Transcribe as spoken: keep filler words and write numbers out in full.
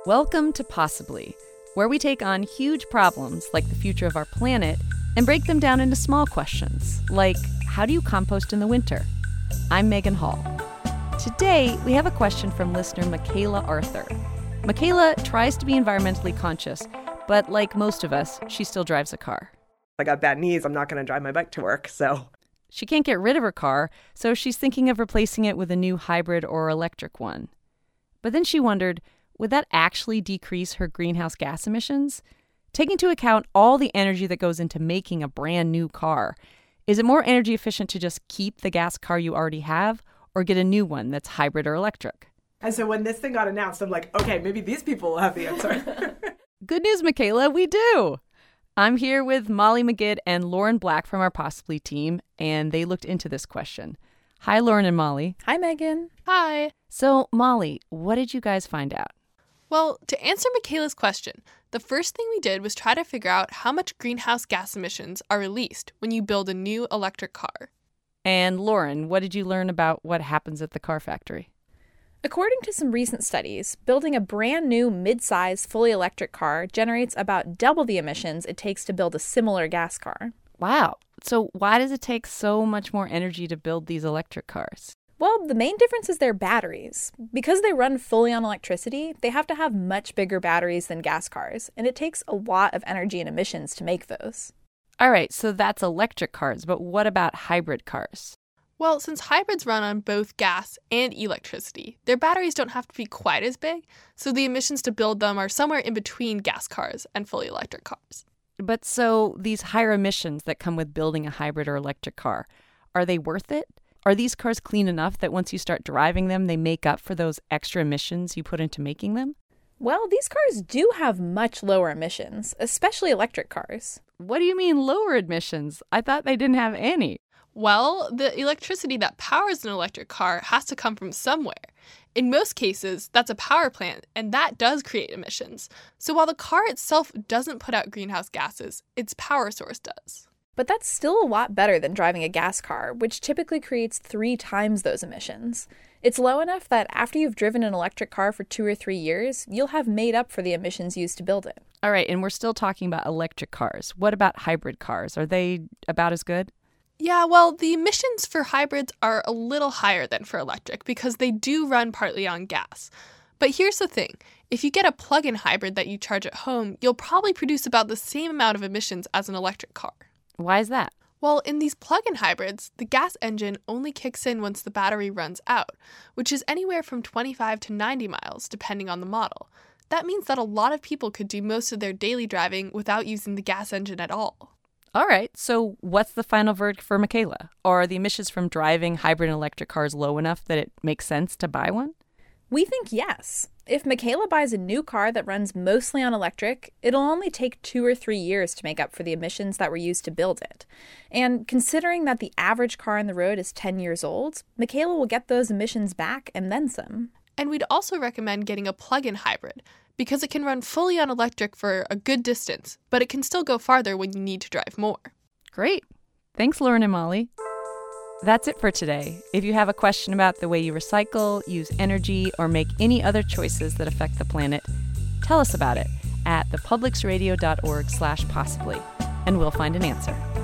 Welcome to Possibly, where we take on huge problems like the future of our planet and break them down into small questions, like how do you compost in the winter? I'm Megan Hall. Today, we have a question from listener Michaela Arthur. Michaela tries to be environmentally conscious, but like most of us, she still drives a car. I got bad knees. I'm not going to drive my bike to work, so. She can't get rid of her car, so she's thinking of replacing it with a new hybrid or electric one. But then she wondered, would that actually decrease her greenhouse gas emissions? Taking into account all the energy that goes into making a brand new car, is it more energy efficient to just keep the gas car you already have or get a new one that's hybrid or electric? And so when this thing got announced, I'm like, okay, maybe these people will have the answer. Good news, Michaela, we do. I'm here with Molly Magid and Lauren Black from our Possibly team, and they looked into this question. Hi, Lauren and Molly. Hi, Megan. Hi. So, Molly, what did you guys find out? Well, to answer Michaela's question, the first thing we did was try to figure out how much greenhouse gas emissions are released when you build a new electric car. And Lauren, what did you learn about what happens at the car factory? According to some recent studies, building a brand new mid-size fully electric car generates about double the emissions it takes to build a similar gas car. Wow. So why does it take so much more energy to build these electric cars? Well, the main difference is their batteries. Because they run fully on electricity, they have to have much bigger batteries than gas cars, and it takes a lot of energy and emissions to make those. All right, so that's electric cars, but what about hybrid cars? Well, since hybrids run on both gas and electricity, their batteries don't have to be quite as big, so the emissions to build them are somewhere in between gas cars and fully electric cars. But so these higher emissions that come with building a hybrid or electric car, are they worth it? Are these cars clean enough that once you start driving them, they make up for those extra emissions you put into making them? Well, these cars do have much lower emissions, especially electric cars. What do you mean lower emissions? I thought they didn't have any. Well, the electricity that powers an electric car has to come from somewhere. In most cases, that's a power plant, and that does create emissions. So while the car itself doesn't put out greenhouse gases, its power source does. But that's still a lot better than driving a gas car, which typically creates three times those emissions. It's low enough that after you've driven an electric car for two or three years, you'll have made up for the emissions used to build it. All right, and we're still talking about electric cars. What about hybrid cars? Are they about as good? Yeah, well, the emissions for hybrids are a little higher than for electric because they do run partly on gas. But here's the thing. If you get a plug-in hybrid that you charge at home, you'll probably produce about the same amount of emissions as an electric car. Why is that? Well, in these plug-in hybrids, the gas engine only kicks in once the battery runs out, which is anywhere from twenty-five to ninety miles, depending on the model. That means that a lot of people could do most of their daily driving without using the gas engine at all. All right, so what's the final verdict for Michaela? Are the emissions from driving hybrid and electric cars low enough that it makes sense to buy one? We think yes. If Michaela buys a new car that runs mostly on electric, it'll only take two or three years to make up for the emissions that were used to build it. And considering that the average car on the road is ten years old, Michaela will get those emissions back and then some. And we'd also recommend getting a plug-in hybrid because it can run fully on electric for a good distance, but it can still go farther when you need to drive more. Great. Thanks, Lauren and Molly. That's it for today. If you have a question about the way you recycle, use energy, or make any other choices that affect the planet, tell us about it at thepublicsradio dot org slash possibly, and we'll find an answer.